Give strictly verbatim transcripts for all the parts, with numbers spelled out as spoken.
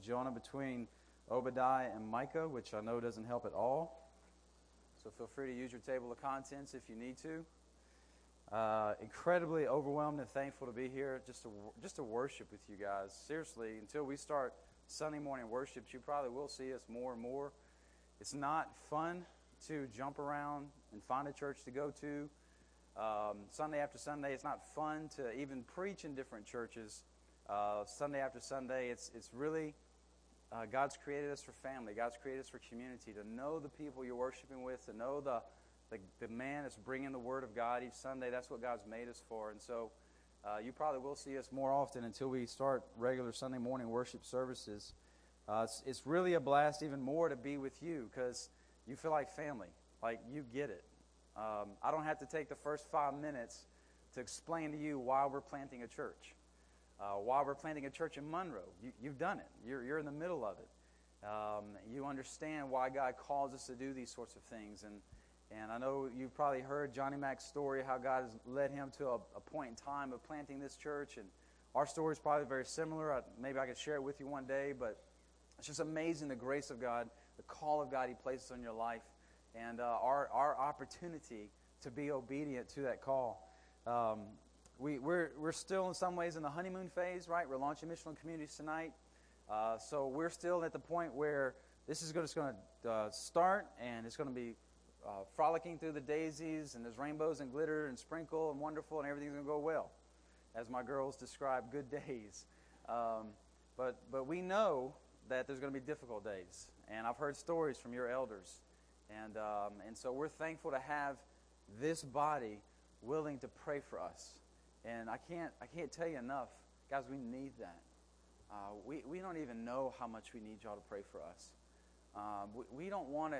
Jonah between Obadiah and Micah, which I know doesn't help at all. So feel free to use your table of contents if you need to. Uh, incredibly overwhelmed and thankful to be here, just to just to worship with you guys. Seriously, until we start Sunday morning worships, you probably will see us more and more. It's not fun to jump around and find a church to go to. Um, Sunday after Sunday, it's not fun to even preach in different churches. Uh, Sunday after Sunday, it's it's really, uh, God's created us for family. God's created us for community, to know the people you're worshiping with, to know the, the, the man that's bringing the Word of God each Sunday. That's what God's made us for. And so uh, you probably will see us more often until we start regular Sunday morning worship services. Uh, it's, it's really a blast even more to be with you because you feel like family, like you get it. Um, I don't have to take the first five minutes to explain to you why we're planting a church, uh, why we're planting a church in Monroe. You, you've done it. You're, you're in the middle of it. Um, you understand why God calls us to do these sorts of things. And, and I know you've probably heard Johnny Mac's story, how God has led him to a, a point in time of planting this church. And our story is probably very similar. I, maybe I could share it with you one day, but it's just amazing the grace of God, the call of God He places on your life, and uh, our our opportunity to be obedient to that call. Um, we, we're we're still in some ways in the honeymoon phase, right? We're launching Missional Communities tonight, uh, so we're still at the point where this is just going to uh, start, and it's going to be uh, frolicking through the daisies, and there's rainbows and glitter and sprinkle and wonderful, and everything's going to go well, as my girls describe, good days. Um, but but we know that there's going to be difficult days, and I've heard stories from your elders. And um, and so we're thankful to have this body willing to pray for us. And I can't I can't tell you enough, guys. We need that. Uh, we we don't even know how much we need y'all to pray for us. Um, we, we don't want to.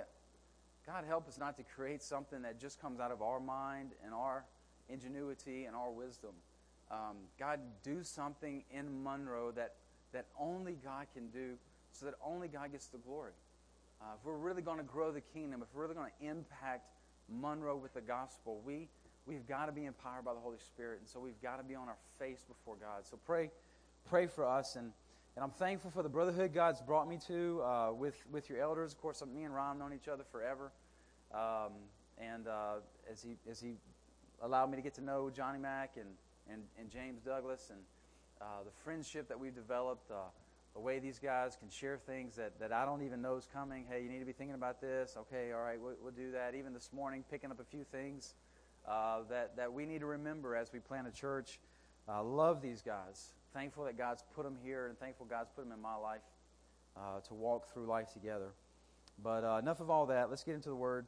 God help us not to create something that just comes out of our mind and our ingenuity and our wisdom. Um, God, do something in Monroe that that only God can do, so that only God gets the glory. Uh, if we're really going to grow the kingdom, if we're really going to impact Monroe with the gospel, we, we've got to be empowered by the Holy Spirit. And so we've got to be on our face before God. So pray pray for us. And, and I'm thankful for the brotherhood God's brought me to uh, with, with your elders. Of course, me and Ron have known each other forever. Um, and uh, as he as he allowed me to get to know Johnny Mac and, and, and James Douglas, and uh, the friendship that we've developed, uh, the way these guys can share things that, that I don't even know is coming. Hey, you need to be thinking about this. Okay, all right, we'll, we'll do that. Even this morning, picking up a few things uh, that, that we need to remember as we plant a church. I uh, love these guys. Thankful that God's put them here, and thankful God's put them in my life uh, to walk through life together. But uh, enough of all that. Let's get into the Word.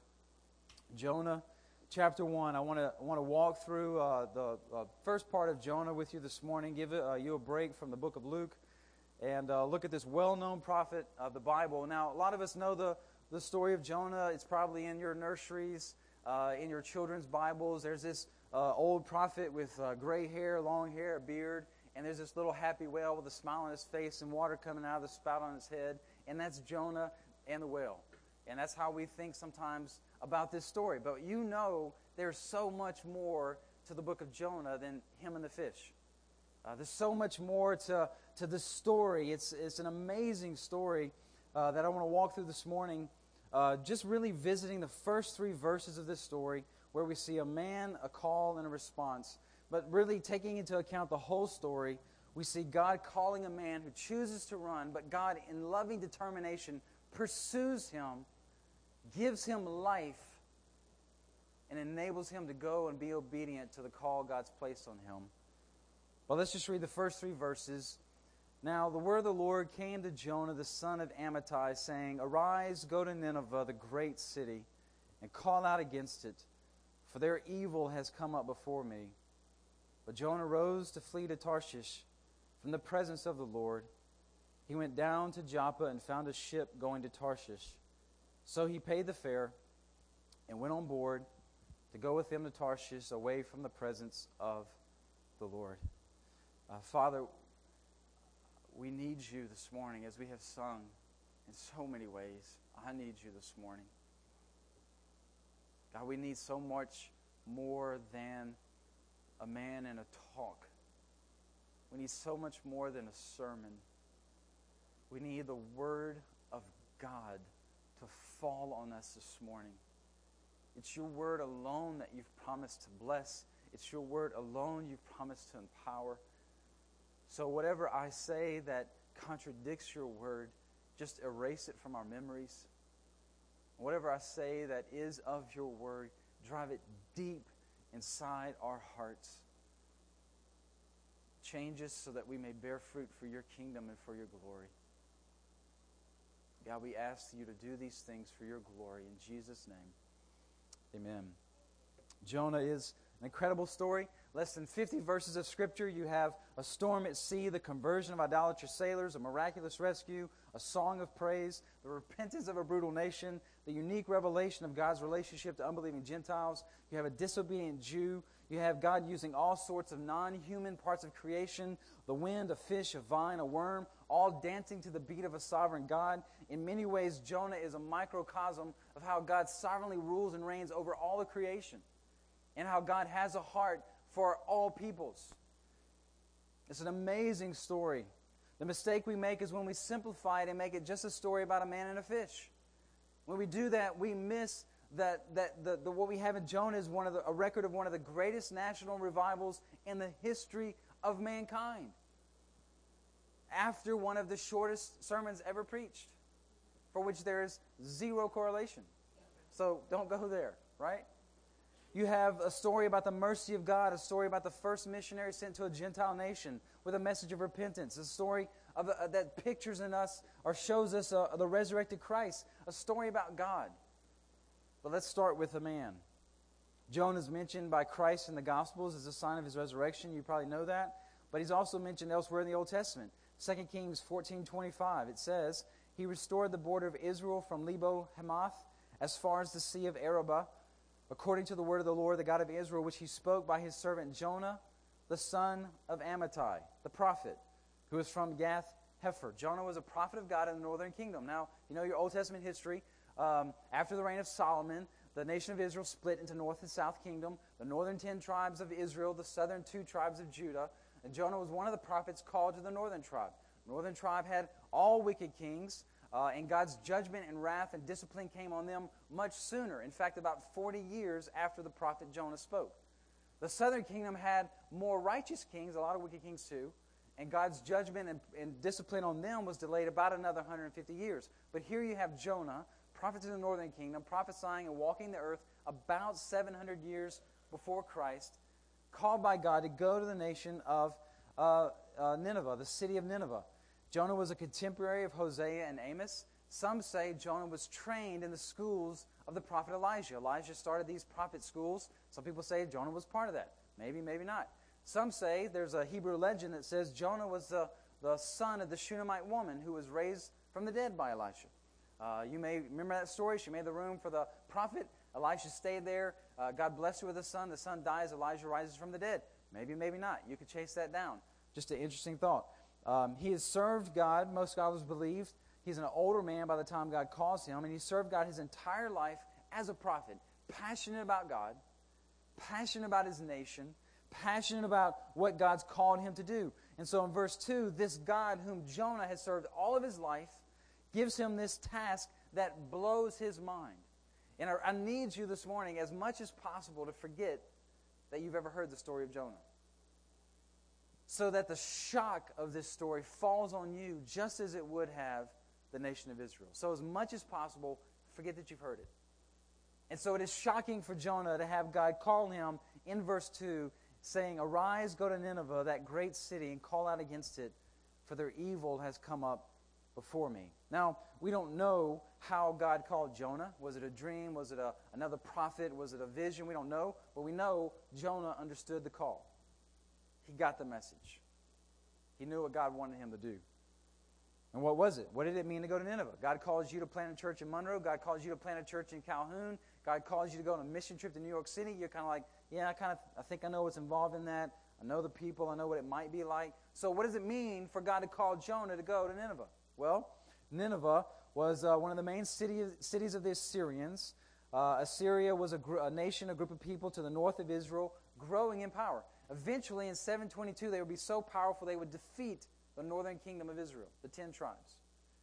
Jonah, chapter one. I want to want to walk through uh, the uh, first part of Jonah with you this morning. Give it, uh, you a break from the book of Luke. And uh, look at this well-known prophet of the Bible. Now, a lot of us know the, the story of Jonah. It's probably in your nurseries, uh, in your children's Bibles. There's this uh, old prophet with uh, gray hair, long hair, a beard, and there's this little happy whale with a smile on his face and water coming out of the spout on his head, and that's Jonah and the whale. And that's how we think sometimes about this story. But you know there's so much more to the book of Jonah than him and the fish. Uh, there's so much more to, to this story. It's, it's an amazing story uh, that I want to walk through this morning, uh, just really visiting the first three verses of this story where we see a man, a call, and a response. But really taking into account the whole story, we see God calling a man who chooses to run, but God, in loving determination, pursues him, gives him life, and enables him to go and be obedient to the call God's placed on him. Well, let's just read the first three verses. Now, the word of the Lord came to Jonah, the son of Amittai, saying, Arise, go to Nineveh, the great city, and call out against it, for their evil has come up before me. But Jonah rose to flee to Tarshish from the presence of the Lord. He went down to Joppa and found a ship going to Tarshish. So he paid the fare and went on board to go with them to Tarshish, away from the presence of the Lord. Uh, Father, we need you this morning as we have sung in so many ways. I need you this morning. God, we need so much more than a man and a talk. We need so much more than a sermon. We need the Word of God to fall on us this morning. It's your Word alone that you've promised to bless. It's your Word alone you've promised to empower. So whatever I say that contradicts your Word, just erase it from our memories. Whatever I say that is of your Word, drive it deep inside our hearts. Change us so that we may bear fruit for your kingdom and for your glory. God, we ask you to do these things for your glory. In Jesus' name, amen. Jonah is an incredible story. Less than fifty verses of Scripture. You have a storm at sea, the conversion of idolatrous sailors, a miraculous rescue, a song of praise, the repentance of a brutal nation, the unique revelation of God's relationship to unbelieving Gentiles. You have a disobedient Jew. You have God using all sorts of non-human parts of creation, the wind, a fish, a vine, a worm, all dancing to the beat of a sovereign God. In many ways, Jonah is a microcosm of how God sovereignly rules and reigns over all of creation, and how God has a heart for all peoples. It's an amazing story. The mistake we make is when we simplify it and make it just a story about a man and a fish. When we do that, we miss that, that the, the, what we have in Jonah is one of the, a record of one of the greatest national revivals in the history of mankind. After one of the shortest sermons ever preached, for which there is zero correlation. So don't go there, right? You have a story about the mercy of God, a story about the first missionary sent to a Gentile nation with a message of repentance, a story of, uh, that pictures in us or shows us uh, the resurrected Christ, a story about God. But let's start with the man. Jonah is mentioned by Christ in the Gospels as a sign of his resurrection. You probably know that. But he's also mentioned elsewhere in the Old Testament. Second Kings fourteen twenty-five, it says, "He restored the border of Israel from Lebo Hamath as far as the Sea of Arabah, according to the word of the Lord, the God of Israel, which he spoke by his servant Jonah, the son of Amittai, the prophet, who is from Gath Hepher." Jonah was a prophet of God in the northern kingdom. Now, you know your Old Testament history. Um, after the reign of Solomon, the nation of Israel split into north and south kingdom. The northern ten tribes of Israel, the southern two tribes of Judah. And Jonah was one of the prophets called to the northern tribe. The northern tribe had all wicked kings. Uh, and God's judgment and wrath and discipline came on them much sooner. In fact, about forty years after the prophet Jonah spoke. The southern kingdom had more righteous kings, a lot of wicked kings too, and God's judgment and, and discipline on them was delayed about another one hundred fifty years. But here you have Jonah, prophet to the northern kingdom, prophesying and walking the earth about seven hundred years before Christ, called by God to go to the nation of uh, uh, Nineveh, the city of Nineveh. Jonah was a contemporary of Hosea and Amos. Some say Jonah was trained in the schools of the prophet Elijah. Elijah started these prophet schools. Some people say Jonah was part of that. Maybe, maybe not. Some say there's a Hebrew legend that says Jonah was the, the son of the Shunammite woman who was raised from the dead by Elisha. Uh, you may remember that story. She made the room for the prophet. Elisha stayed there. Uh, God blessed her with a son. The son dies. Elijah rises from the dead. Maybe, maybe not. You could chase that down. Just an interesting thought. Um, he has served God, most scholars believe. He's an older man by the time God calls him, and he served God his entire life as a prophet, passionate about God, passionate about his nation, passionate about what God's called him to do. And so in verse two, this God whom Jonah has served all of his life gives him this task that blows his mind. And I, I need you this morning, as much as possible, to forget that you've ever heard the story of Jonah, so that the shock of this story falls on you just as it would have the nation of Israel. So as much as possible, forget that you've heard it. And so it is shocking for Jonah to have God call him in verse two, saying, "Arise, go to Nineveh, that great city, and call out against it, for their evil has come up before me." Now, we don't know how God called Jonah. Was it a dream? Was it a, another prophet? Was it a vision? We don't know. But we know Jonah understood the call. He got the message. He knew what God wanted him to do. And what was it? What did it mean to go to Nineveh? God calls you to plant a church in Monroe. God calls you to plant a church in Calhoun. God calls you to go on a mission trip to New York City. You're kind of like, yeah, I kind of, I think I know what's involved in that. I know the people. I know what it might be like. So what does it mean for God to call Jonah to go to Nineveh? Well, Nineveh was uh, one of the main city, cities of the Assyrians. Uh, Assyria was a, gr- a nation, a group of people to the north of Israel, growing in power. Eventually, in seven twenty-two, they would be so powerful they would defeat the northern kingdom of Israel, the ten tribes.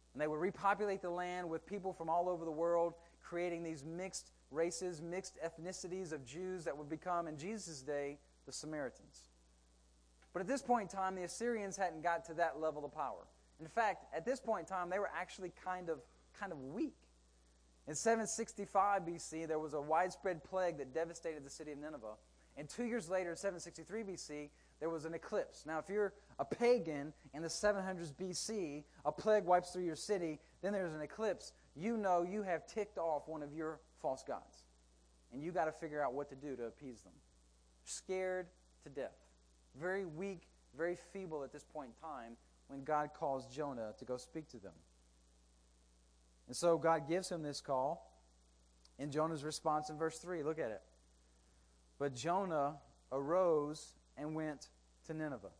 And they would repopulate the land with people from all over the world, creating these mixed races, mixed ethnicities of Jews that would become, in Jesus' day, the Samaritans. But at this point in time, the Assyrians hadn't got to that level of power. In fact, at this point in time, they were actually kind of, kind of weak. In seven sixty-five B C, there was a widespread plague that devastated the city of Nineveh. And two years later, in seven sixty-three B C, there was an eclipse. Now, if you're a pagan in the seven hundreds B C, a plague wipes through your city, then there's an eclipse. You know you have ticked off one of your false gods. And you got to figure out what to do to appease them. Scared to death. Very weak, very feeble at this point in time when God calls Jonah to go speak to them. And so God gives him this call. And Jonah's response in verse three, look at it. But Jonah arose and went to Nineveh.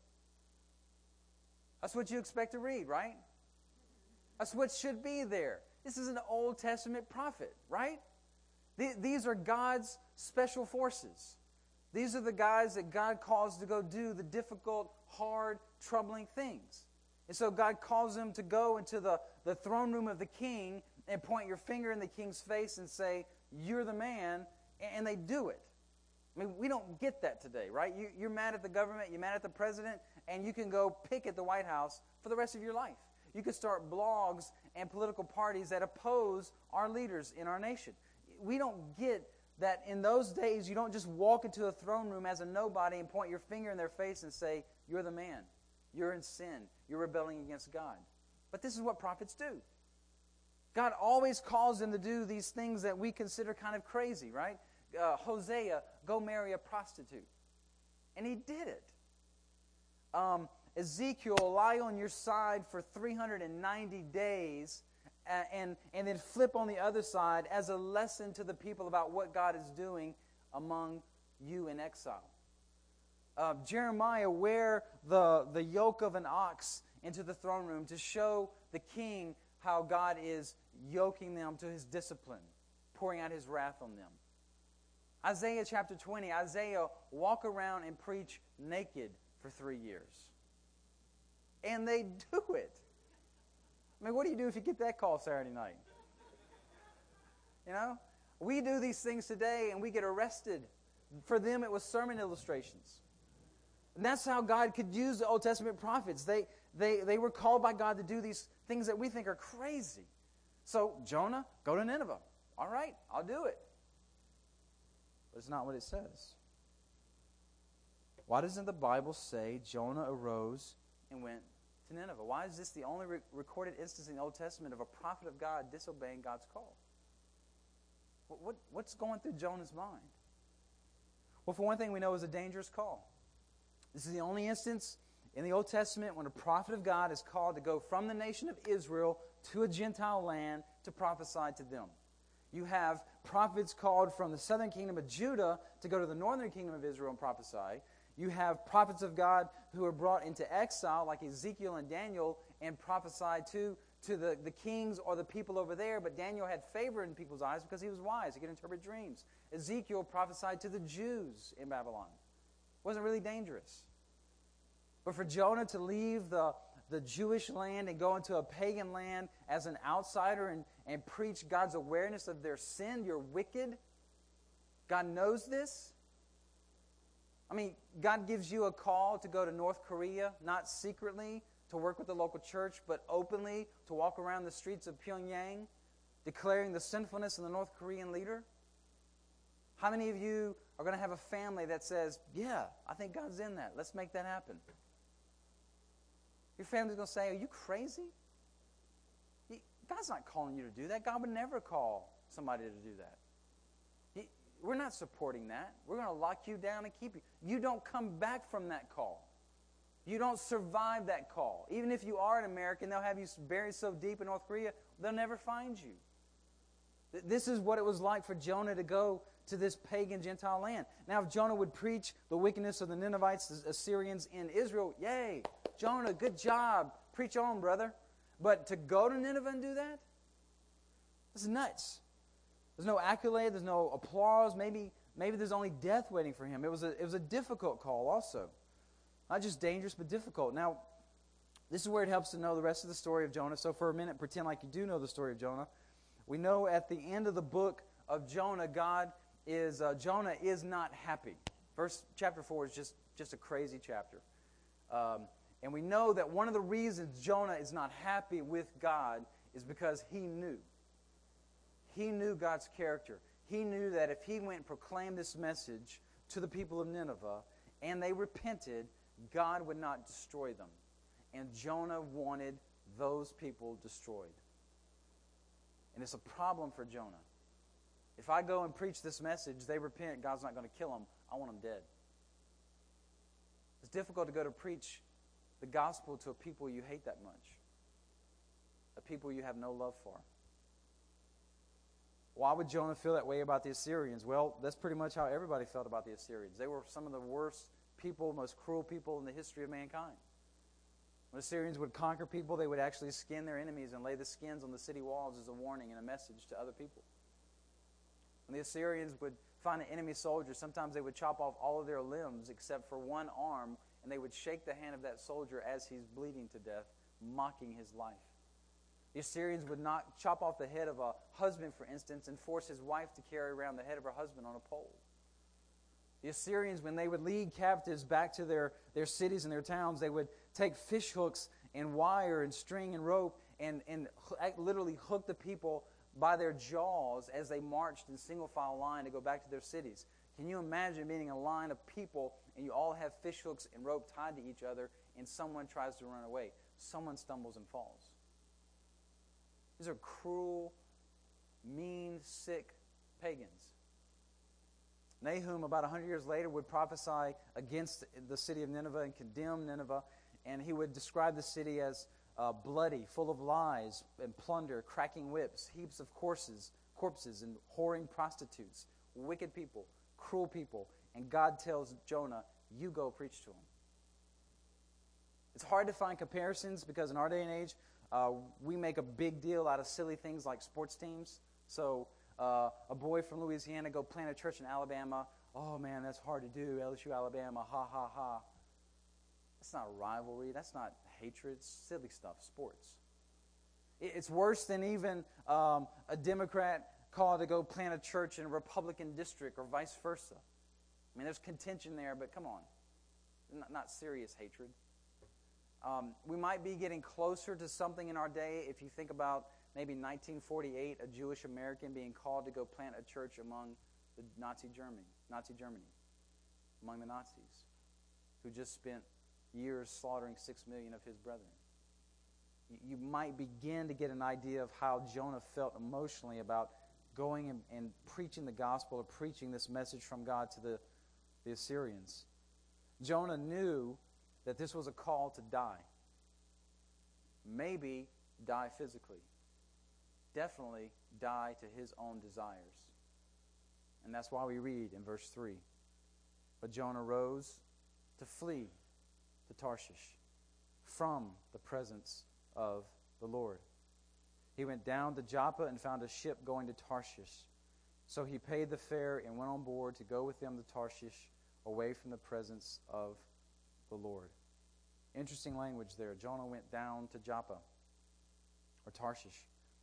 That's what you expect to read, right? That's what should be there. This is an Old Testament prophet, right? These are God's special forces. These are the guys that God calls to go do the difficult, hard, troubling things. And so God calls them to go into the, the throne room of the king and point your finger in the king's face and say, you're the man, and they do it. I mean, we don't get that today, right? You, you're mad at the government, you're mad at the president, and you can go picket the White House for the rest of your life. You can start blogs and political parties that oppose our leaders in our nation. We don't get that in those days you don't just walk into a throne room as a nobody and point your finger in their face and say, you're the man, you're in sin, you're rebelling against God. But this is what prophets do. God always calls them to do these things that we consider kind of crazy, right? Uh, Hosea, go marry a prostitute. And he did it. Um, Ezekiel, lie on your side for three hundred ninety days and, and, and then flip on the other side as a lesson to the people about what God is doing among you in exile. Uh, Jeremiah, wear the, the yoke of an ox into the throne room to show the king how God is yoking them to his discipline, pouring out his wrath on them. Isaiah chapter twenty, Isaiah, walk around and preach naked for three years. And they do it. I mean, what do you do if you get that call Saturday night? You know? We do these things today and we get arrested. For them, it was sermon illustrations. And that's how God could use the Old Testament prophets. They, they, they were called by God to do these things that we think are crazy. So, Jonah, go to Nineveh. All right, I'll do it. But it's not what it says. Why doesn't the Bible say Jonah arose and went to Nineveh? Why is this the only re- recorded instance in the Old Testament of a prophet of God disobeying God's call? What, what, what's going through Jonah's mind? Well, for one thing, we know it was a dangerous call. This is the only instance in the Old Testament when a prophet of God is called to go from the nation of Israel to a Gentile land to prophesy to them. You have prophets called from the southern kingdom of Judah to go to the northern kingdom of Israel and prophesy. You have prophets of God who are brought into exile, like Ezekiel and Daniel, and prophesied to, to the, the kings or the people over there. But Daniel had favor in people's eyes because he was wise. He could interpret dreams. Ezekiel prophesied to the Jews in Babylon. It wasn't really dangerous. But for Jonah to leave the, the Jewish land and go into a pagan land as an outsider and, and preach God's awareness of their sin, you're wicked. God knows this. I mean, God gives you a call to go to North Korea, not secretly to work with the local church, but openly to walk around the streets of Pyongyang, declaring the sinfulness of the North Korean leader. How many of you are going to have a family that says, yeah, I think God's in that. Let's make that happen. Your family's going to say, are you crazy? God's not calling you to do that. God would never call somebody to do that. We're not supporting that. We're going to lock you down and keep you. You don't come back from that call. You don't survive that call. Even if you are an American, they'll have you buried so deep in North Korea, they'll never find you. This is what it was like for Jonah to go to this pagan Gentile land. Now, if Jonah would preach the wickedness of the Ninevites, the Assyrians in Israel, yay, Jonah, good job. Preach on, brother. But to go to Nineveh and do that? This is nuts. There's no accolade, there's no applause. Maybe, maybe there's only death waiting for him. It was a, it was a difficult call also. Not just dangerous, but difficult. Now, This is where it helps to know the rest of the story of Jonah. So for a minute, pretend like you do know the story of Jonah. We know at the end of the book of Jonah, God is, uh, Jonah is not happy. Verse chapter four is just, just a crazy chapter. Um, and we know that one of the reasons Jonah is not happy with God is because he knew. He knew God's character. He knew that if he went and proclaimed this message to the people of Nineveh and they repented, God would not destroy them. And Jonah wanted those people destroyed. And it's a problem for Jonah. If I go and preach this message, they repent, God's not going to kill them. I want them dead. It's difficult to go to preach the gospel to a people you hate that much, a people you have no love for. Why would Jonah feel that way about the Assyrians? Well, that's pretty much how everybody felt about the Assyrians. They were some of the worst people, most cruel people in the history of mankind. When Assyrians would conquer people, they would actually skin their enemies and lay the skins on the city walls as a warning and a message to other people. When the Assyrians would find an enemy soldier, sometimes they would chop off all of their limbs except for one arm, and they would shake the hand of that soldier as he's bleeding to death, mocking his life. The Assyrians would not chop off the head of a husband, for instance, and force his wife to carry around the head of her husband on a pole. The Assyrians, when they would lead captives back to their, their cities and their towns, they would take fish hooks and wire and string and rope and, and literally hook the people by their jaws as they marched in single file line to go back to their cities. Can you imagine being a line of people and you all have fish hooks and rope tied to each other and someone tries to run away? Someone stumbles and falls. These are cruel, mean, sick pagans. Nahum, about one hundred years later, would prophesy against the city of Nineveh and condemn Nineveh, and he would describe the city as uh, bloody, full of lies and plunder, cracking whips, heaps of corpses, corpses and whoring prostitutes, wicked people, cruel people. And God tells Jonah, you go preach to them. It's hard to find comparisons because in our day and age, uh, we make a big deal out of silly things like sports teams. So uh, a boy from Louisiana go plant a church in Alabama. Oh, man, that's hard to do. L S U, Alabama, ha, ha, ha. That's not rivalry. That's not hatred. It's silly stuff, sports. It's worse than even um, a Democrat called to go plant a church in a Republican district or vice versa. I mean, there's contention there, but come on. Not, not serious hatred. Um, we might be getting closer to something in our day if you think about maybe nineteen forty-eight, a Jewish American being called to go plant a church among the Nazi Germany, Nazi Germany, among the Nazis, who just spent years slaughtering six million of his brethren. You, you might begin to get an idea of how Jonah felt emotionally about going and, and preaching the gospel or preaching this message from God to the, the Assyrians. Jonah knew that this was a call to die. Maybe die physically. Definitely die to his own desires. And that's why we read in verse three, but Jonah rose to flee to Tarshish from the presence of the Lord. He went down to Joppa and found a ship going to Tarshish. So he paid the fare and went on board to go with them to Tarshish, away from the presence of the Lord. Interesting language there. Jonah went down to Joppa or Tarshish.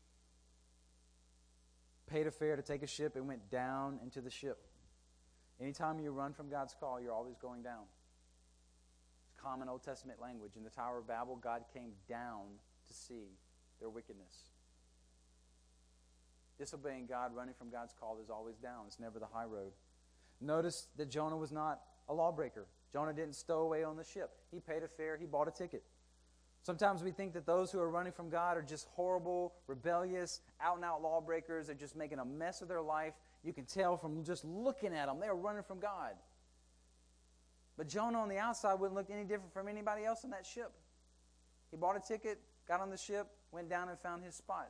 Paid a fare to take a ship and went down into the ship. Anytime you run from God's call, you're always going down. It's common Old Testament language. In the Tower of Babel, God came down to see their wickedness. Disobeying God, running from God's call is always down. It's never the high road. Notice that Jonah was not a lawbreaker. Jonah didn't stow away on the ship. He paid a fare. He bought a ticket. Sometimes we think that those who are running from God are just horrible, rebellious, out-and-out lawbreakers. They're just making a mess of their life. You can tell from just looking at them. They're running from God. But Jonah on the outside wouldn't look any different from anybody else in that ship. He bought a ticket, got on the ship, went down and found his spot.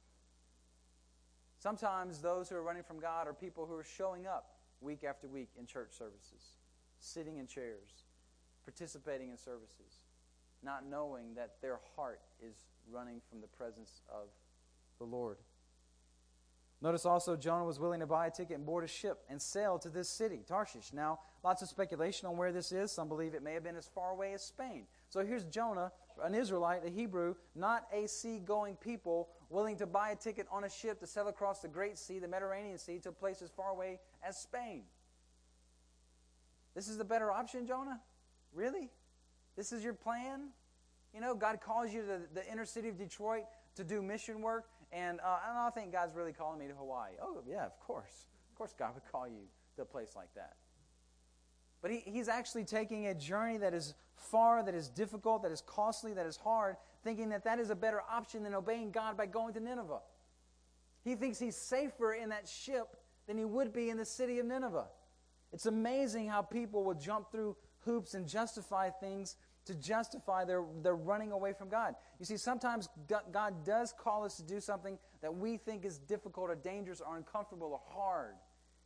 Sometimes those who are running from God are people who are showing up week after week in church services, sitting in chairs, participating in services, not knowing that their heart is running from the presence of the Lord. Notice also Jonah was willing to buy a ticket and board a ship and sail to this city, Tarshish. Now, lots of speculation on where this is. Some believe it may have been as far away as Spain. So here's Jonah an Israelite, a Hebrew, not a sea-going people willing to buy a ticket on a ship to sail across the Great Sea, the Mediterranean Sea, to a place as far away as Spain. This is the better option, Jonah? Really? This is your plan? You know, God calls you to the, the inner city of Detroit to do mission work, and uh, I don't think God's really calling me to Hawaii. Oh, yeah, of course. Of course God would call you to a place like that. But he, he's actually taking a journey that is far, that is difficult, that is costly, that is hard, thinking that that is a better option than obeying God by going to Nineveh. He thinks he's safer in that ship than he would be in the city of Nineveh. It's amazing how people will jump through hoops and justify things to justify their, their running away from God. You see, sometimes God does call us to do something that we think is difficult or dangerous or uncomfortable or hard.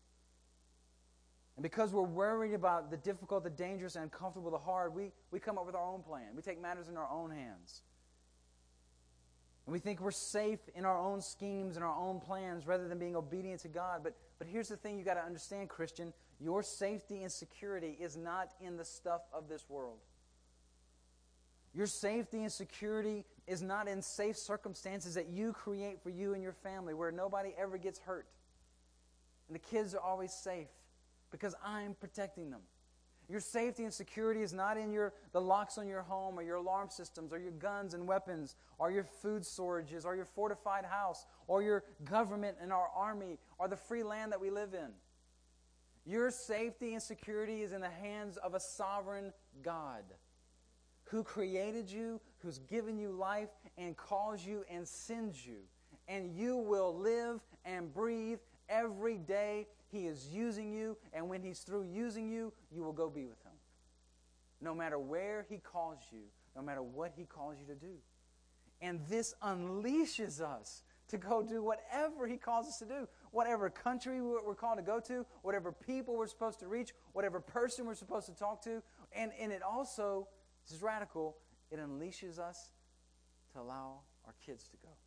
And because we're worried about the difficult, the dangerous, and uncomfortable, the hard, we, we come up with our own plan. We take matters in our own hands. And we think we're safe in our own schemes and our own plans rather than being obedient to God. But, but here's the thing you got to understand, Christian. Your safety and security is not in the stuff of this world. Your safety and security is not in safe circumstances that you create for you and your family where nobody ever gets hurt. And the kids are always safe because I'm protecting them. Your safety and security is not in your the locks on your home or your alarm systems or your guns and weapons or your food storages or your fortified house or your government and our army or the free land that we live in. Your safety and security is in the hands of a sovereign God who created you, who's given you life and calls you and sends you. And you will live and breathe every day. He is using you, and when He's through using you, you will go be with Him. No matter where He calls you, no matter what He calls you to do. And this unleashes us to go do whatever He calls us to do. Whatever country we're called to go to, whatever people we're supposed to reach, whatever person we're supposed to talk to. And, and it also, this is radical, it unleashes us to allow our kids to go.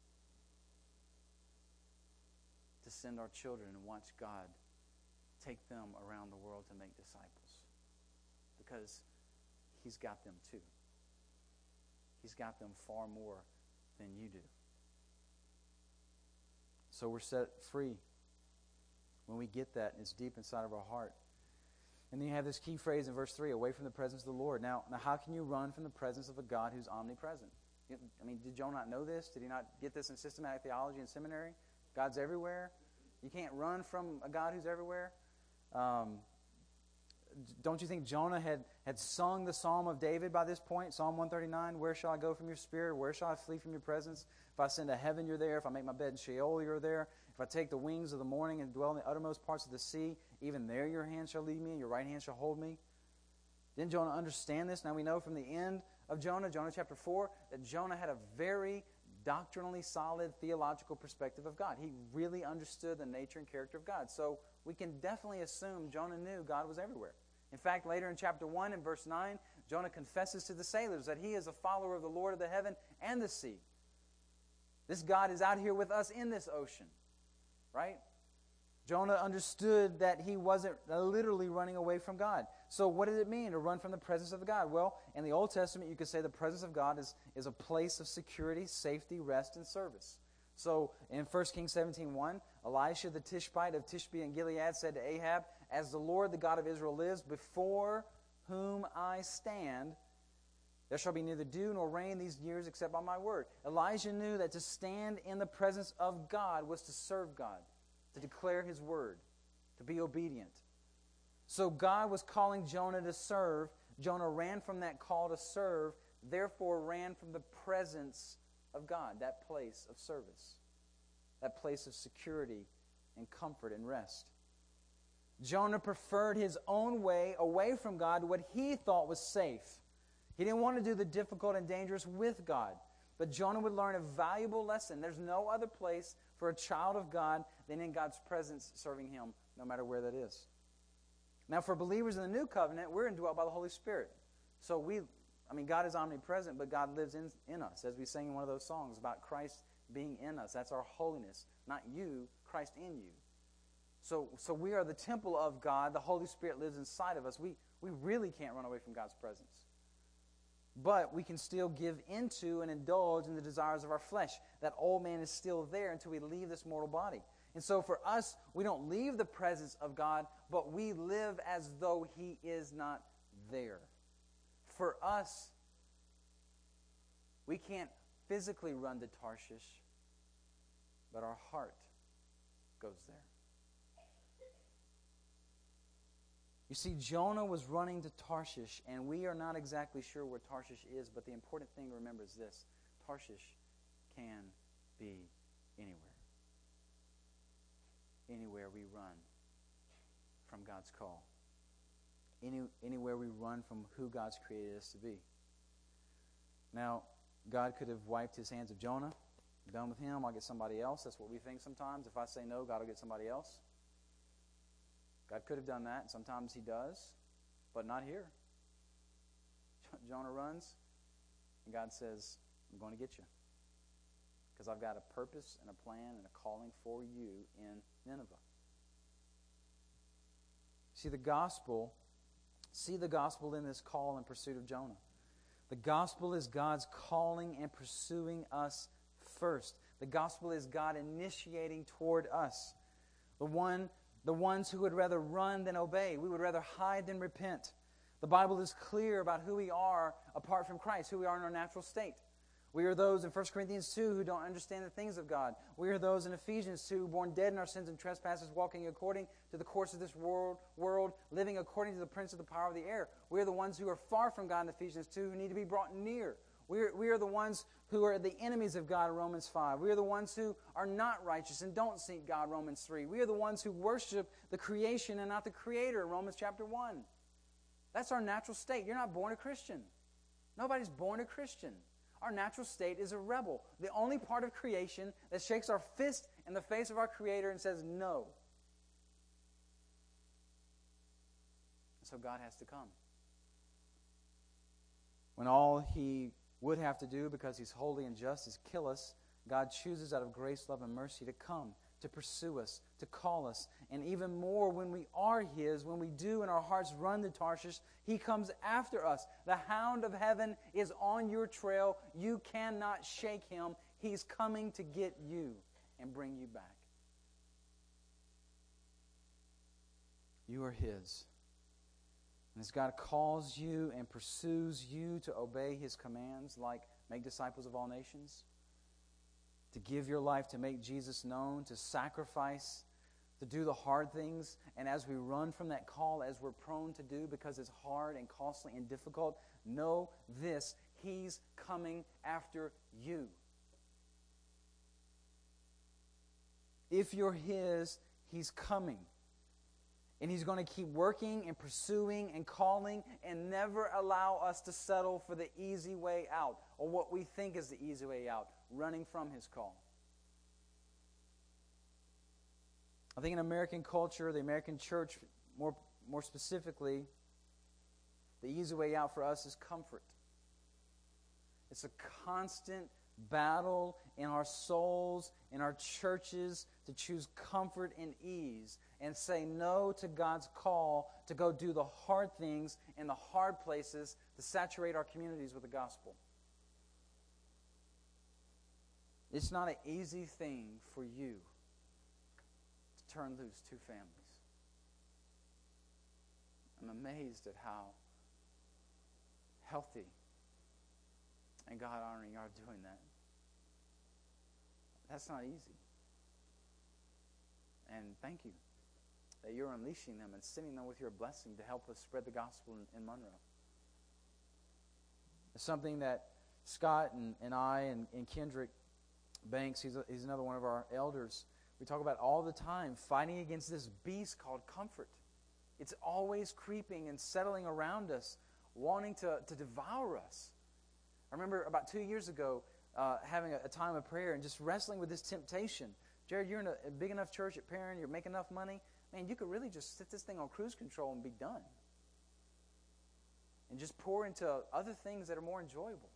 To send our children and watch God take them around the world to make disciples. Because He's got them too. He's got them far more than you do. So we're set free when we get that, and it's deep inside of our heart. And then you have this key phrase in verse three, away from the presence of the Lord. Now, now how can you run from the presence of a God who's omnipresent? I mean, did Jonah not know this? Did he not get this in systematic theology in seminary? God's everywhere. You can't run from a God who's everywhere. Um, don't you think Jonah had, had sung the Psalm of David by this point? Psalm one thirty-nine, where shall I go from your spirit? Where shall I flee from your presence? If I ascend to heaven, you're there. If I make my bed in Sheol, you're there. If I take the wings of the morning and dwell in the uttermost parts of the sea, even there your hand shall lead me and your right hand shall hold me. Didn't Jonah understand this? Now we know from the end of Jonah, Jonah chapter four, that Jonah had a very doctrinally solid theological perspective of God. He really understood the nature and character of God. So we can definitely assume Jonah knew God was everywhere. In fact, later in chapter one and verse nine, Jonah confesses to the sailors that he is a follower of the Lord of the heaven and the sea. This God is out here with us in this ocean, right? Jonah understood that he wasn't literally running away from God. So what does it mean to run from the presence of God? Well, in the Old Testament, you could say the presence of God is, is a place of security, safety, rest, and service. So in First Kings seventeen one, Elisha the Tishbite of Tishbe and Gilead said to Ahab, as the Lord, the God of Israel, lives, before whom I stand, there shall be neither dew nor rain these years except by my word. Elijah knew that to stand in the presence of God was to serve God, to declare His word, to be obedient. So God was calling Jonah to serve. Jonah ran from that call to serve, therefore ran from the presence of God, that place of service, that place of security and comfort and rest. Jonah preferred his own way away from God to what he thought was safe. He didn't want to do the difficult and dangerous with God. But Jonah would learn a valuable lesson. There's no other place for a child of God than in God's presence serving Him, no matter where that is. Now, for believers in the New Covenant, we're indwelt by the Holy Spirit. So we, I mean, God is omnipresent, but God lives in, in us, as we sang in one of those songs about Christ being in us. That's our holiness. Not you, Christ in you. So, so we are the temple of God. The Holy Spirit lives inside of us. We, we really can't run away from God's presence. But we can still give into and indulge in the desires of our flesh. That old man is still there until we leave this mortal body. And so for us, we don't leave the presence of God, but we live as though He is not there. For us, we can't physically run to Tarshish, but our heart goes there. You see, Jonah was running to Tarshish, and we are not exactly sure where Tarshish is, but the important thing to remember is this: Tarshish can be anywhere. Anywhere we run from God's call. Any, anywhere we run from who God's created us to be. Now, God could have wiped His hands of Jonah. Done with him, I'll get somebody else. That's what we think sometimes. If I say no, God will get somebody else. God could have done that, and sometimes He does, but not here. Jonah runs, and God says, I'm going to get you. Because I've got a purpose and a plan and a calling for you in Nineveh. See the gospel, see the gospel in this call and pursuit of Jonah. The gospel is God's calling and pursuing us first. The gospel is God initiating toward us. The one, the ones who would rather run than obey. We would rather hide than repent. The Bible is clear about who we are apart from Christ, who we are in our natural state. We are those in First Corinthians two who don't understand the things of God. We are those in Ephesians two, born dead in our sins and trespasses, walking according to the course of this world, world, living according to the prince of the power of the air. We are the ones who are far from God in Ephesians two, who need to be brought near. We are, we are the ones who are the enemies of God in Romans five. We are the ones who are not righteous and don't seek God, Romans three. We are the ones who worship the creation and not the Creator, Romans chapter one. That's our natural state. You're not born a Christian. Nobody's born a Christian. Our natural state is a rebel. The only part of creation that shakes our fist in the face of our Creator and says no. So God has to come. When all He would have to do, because He's holy and just, is kill us, God chooses out of grace, love, and mercy to come, to pursue us, to call us. And even more, when we are His, when we do in our hearts run to Tarshish, He comes after us. The hound of heaven is on your trail. You cannot shake him. He's coming to get you and bring you back. You are His. And as God calls you and pursues you to obey His commands, like make disciples of all nations, to give your life to make Jesus known, to sacrifice, to do the hard things, and as we run from that call, as we're prone to do because it's hard and costly and difficult, know this: He's coming after you. If you're His, He's coming. And He's going to keep working and pursuing and calling and never allow us to settle for the easy way out or what we think is the easy way out, running from His call. I think in American culture, the American church, more, more specifically, the easy way out for us is comfort. It's a constant battle in our souls, in our churches, to choose comfort and ease and say no to God's call to go do the hard things in the hard places to saturate our communities with the gospel. It's not an easy thing for you to turn loose two families. I'm amazed at how healthy and God-honoring you are doing that. That's not easy. And thank you that you're unleashing them and sending them with your blessing to help us spread the gospel in, in Monroe. It's something that Scott and, and I and, and Kendrick Banks, he's, a, he's another one of our elders, we talk about all the time, fighting against this beast called comfort. It's always creeping and settling around us, wanting to, to devour us. I remember about two years ago uh, having a, a time of prayer and just wrestling with this temptation. Jared, you're in a, a big enough church at Perrin, you're making enough money. Man, you could really just set this thing on cruise control and be done. And just pour into other things that are more enjoyable.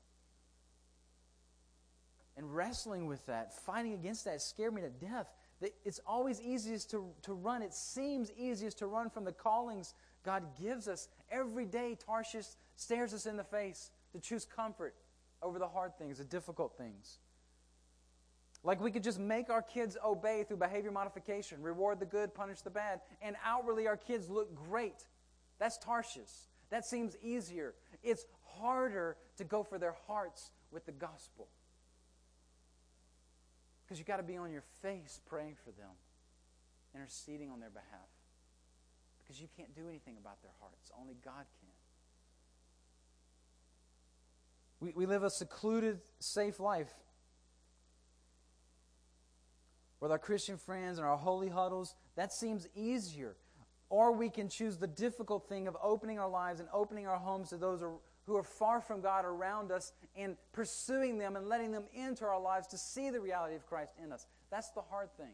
And wrestling with that, fighting against that, scared me to death. It's always easiest to, to run. It seems easiest to run from the callings God gives us. Every day, Tarshish stares us in the face. to choose comfort over the hard things, the difficult things. Like we could just make our kids obey through behavior modification, reward the good, punish the bad, and outwardly our kids look great. That's Tarshish. That seems easier. It's harder to go for their hearts with the gospel. Because you've got to be on your face praying for them, interceding on their behalf. Because you can't do anything about their hearts. Only God can. We, we live a secluded, safe life with our Christian friends and our holy huddles. That seems easier. Or we can choose the difficult thing of opening our lives and opening our homes to those who are far from God around us and pursuing them and letting them into our lives to see the reality of Christ in us. That's the hard thing.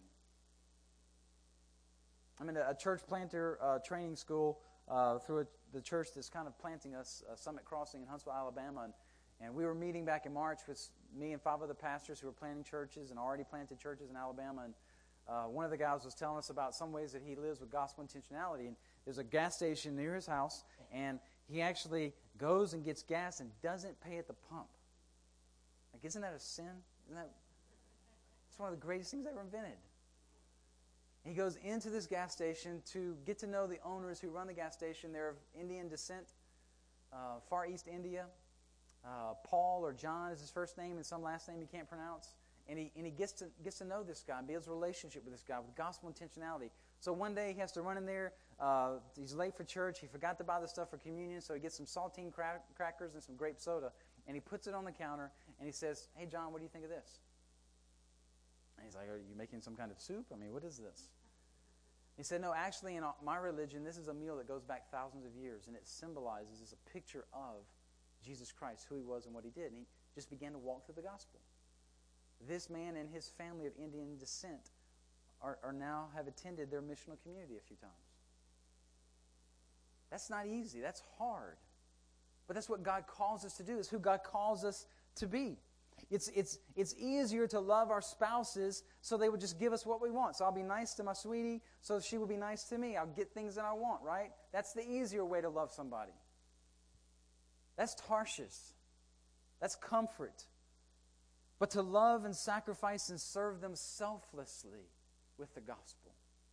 I'm in a church planter uh, training school uh, through a, the church that's kind of planting us, uh, Summit Crossing in Huntsville, Alabama. And, and we were meeting back in March with me and five other pastors who were planting churches and already planted churches in Alabama. And uh, one of the guys was telling us about some ways that he lives with gospel intentionality. And there's a gas station near his house, and he actually goes and gets gas and doesn't pay at the pump. Like, isn't that a sin? Isn't that? It's one of the greatest things ever invented. He goes into this gas station to get to know the owners who run the gas station. They're of Indian descent, uh, Far East India. Uh, Paul or John is his first name, and some last name he can't pronounce. And he and he gets to gets to know this guy, builds a relationship with this guy with gospel intentionality. So one day he has to run in there. Uh, he's late for church. He forgot to buy the stuff for communion, so he gets some saltine crack- crackers and some grape soda, and he puts it on the counter, and he says, "Hey, John, what do you think of this?" And he's like, "Are you making some kind of soup? I mean, what is this?" He said, "No, actually, in my religion, this is a meal that goes back thousands of years, and it symbolizes, is a picture of Jesus Christ, who he was and what he did." And he just began to walk through the gospel. This man and his family of Indian descent are, are now have attended their missional community a few times. That's not easy. That's hard. But that's what God calls us to do. It's who God calls us to be. It's, it's, it's easier to love our spouses so they would just give us what we want. So I'll be nice to my sweetie so she will be nice to me. I'll get things that I want, right? That's the easier way to love somebody. That's Tarshish. That's comfort. But to love and sacrifice and serve them selflessly with the gospel.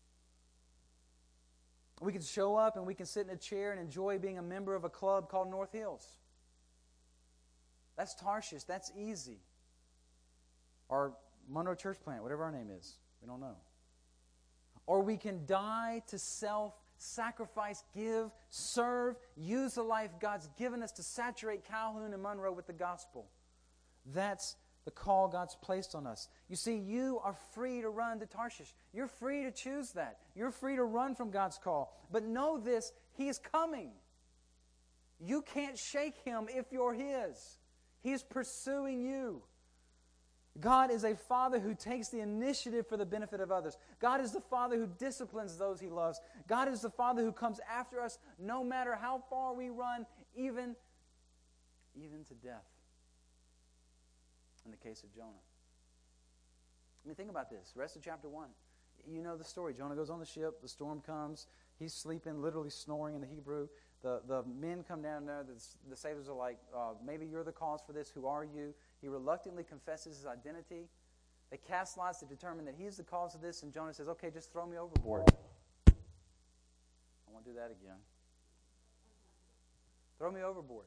We can show up and we can sit in a chair and enjoy being a member of a club called North Hills. That's Tarshish. That's easy. Or Monroe Church Plant, whatever our name is. We don't know. Or we can die to self, sacrifice, give, serve, use the life God's given us to saturate Calhoun and Monroe with the gospel. That's the call God's placed on us. You see, you are free to run to Tarshish. You're free to choose that. You're free to run from God's call. But know this, He is coming. You can't shake Him if you're His. He's pursuing you. God is a Father who takes the initiative for the benefit of others. God is the Father who disciplines those He loves. God is the Father who comes after us no matter how far we run, even, even to death. In the case of Jonah. I mean, think about this. The rest of chapter one. You know the story. Jonah goes on the ship. The storm comes. He's sleeping, literally snoring in the Hebrew. The, the men come down there. The, the sailors are like, uh, maybe you're the cause for this. Who are you? He reluctantly confesses his identity. They cast lots to determine that he's the cause of this. And Jonah says, okay, just throw me overboard. I won't do that again. Throw me overboard.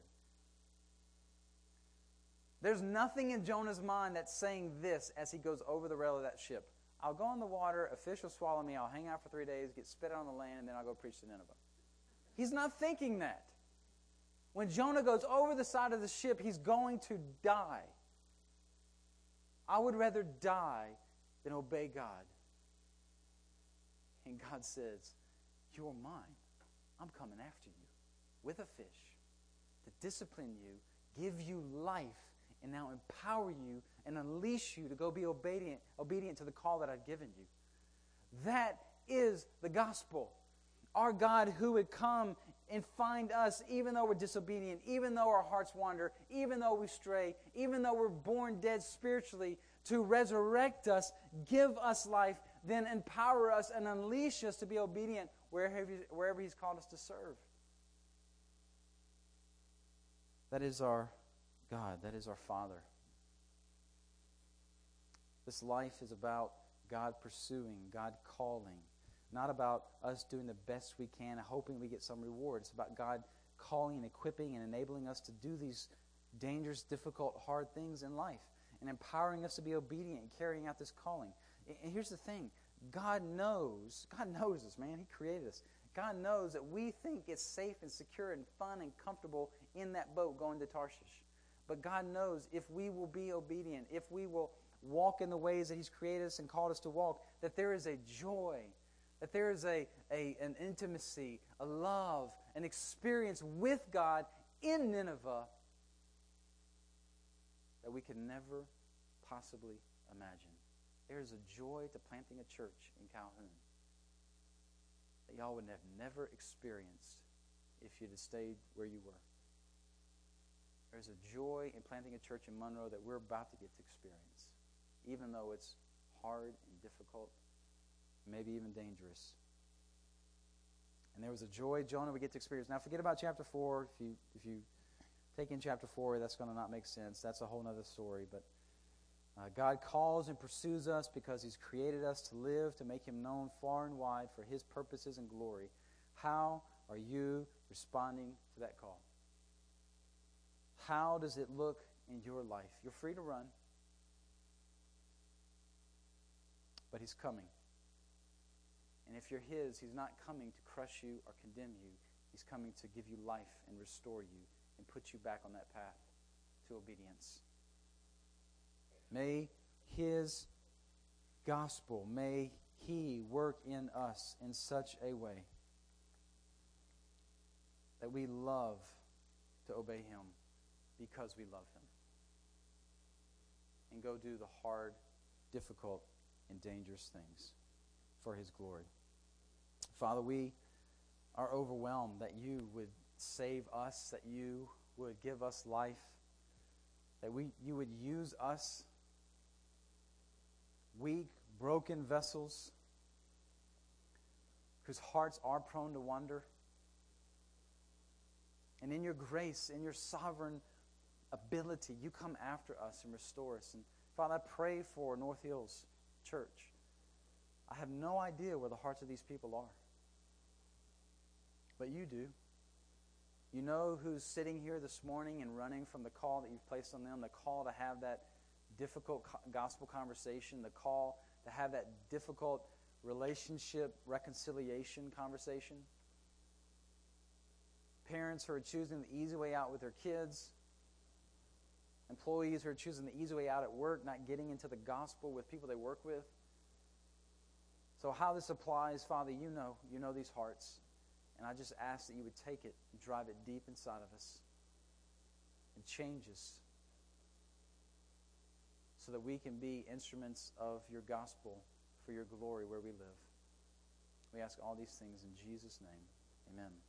There's nothing in Jonah's mind that's saying this as he goes over the rail of that ship. I'll go in the water, a fish will swallow me, I'll hang out for three days, get spit out on the land, and then I'll go preach to Nineveh. He's not thinking that. When Jonah goes over the side of the ship, he's going to die. I would rather die than obey God. And God says, you're mine. I'm coming after you with a fish to discipline you, give you life, and now empower you and unleash you to go be obedient, obedient to the call that I've given you. That is the gospel. Our God who would come and find us even though we're disobedient, even though our hearts wander, even though we stray, even though we're born dead spiritually, to resurrect us, give us life, then empower us and unleash us to be obedient wherever, wherever He's called us to serve. That is our God, that is our Father. This life is about God pursuing, God calling, not about us doing the best we can and hoping we get some reward. It's about God calling and equipping and enabling us to do these dangerous, difficult, hard things in life and empowering us to be obedient and carrying out this calling. And here's the thing. God knows, God knows us, man. He created us. God knows that we think it's safe and secure and fun and comfortable in that boat going to Tarshish. But God knows if we will be obedient, if we will walk in the ways that He's created us and called us to walk, that there is a joy, that there is a, a an intimacy, a love, an experience with God in Nineveh that we can never possibly imagine. There is a joy to planting a church in Calhoun that y'all would have never experienced if you'd have stayed where you were. There's a joy in planting a church in Monroe that we're about to get to experience, even though it's hard and difficult, maybe even dangerous. And there was a joy, Jonah, we get to experience. Now, forget about chapter four. If you if you take in chapter four, that's going to not make sense. That's a whole other story. But uh, God calls and pursues us because He's created us to live, to make Him known far and wide for His purposes and glory. How are you responding to that call? How does it look in your life? You're free to run, but He's coming. And if you're His, He's not coming to crush you or condemn you. He's coming to give you life and restore you and put you back on that path to obedience. May His gospel, may He work in us in such a way that we love to obey Him because we love Him. And go do the hard, difficult, and dangerous things for His glory. Father, we are overwhelmed that You would save us, that You would give us life, that we You would use us, weak, broken vessels whose hearts are prone to wander. And in Your grace, in Your sovereign ability, You come after us and restore us. And Father, I pray for North Hills Church. I have no idea where the hearts of these people are. But You do. You know who's sitting here this morning and running from the call that You've placed on them, the call to have that difficult gospel conversation, the call to have that difficult relationship reconciliation conversation. Parents who are choosing the easy way out with their kids. Employees who are choosing the easy way out at work, not getting into the gospel with people they work with. So how this applies, Father, You know. You know these hearts. And I just ask that You would take it and drive it deep inside of us and change us so that we can be instruments of Your gospel for Your glory where we live. We ask all these things in Jesus' name. Amen.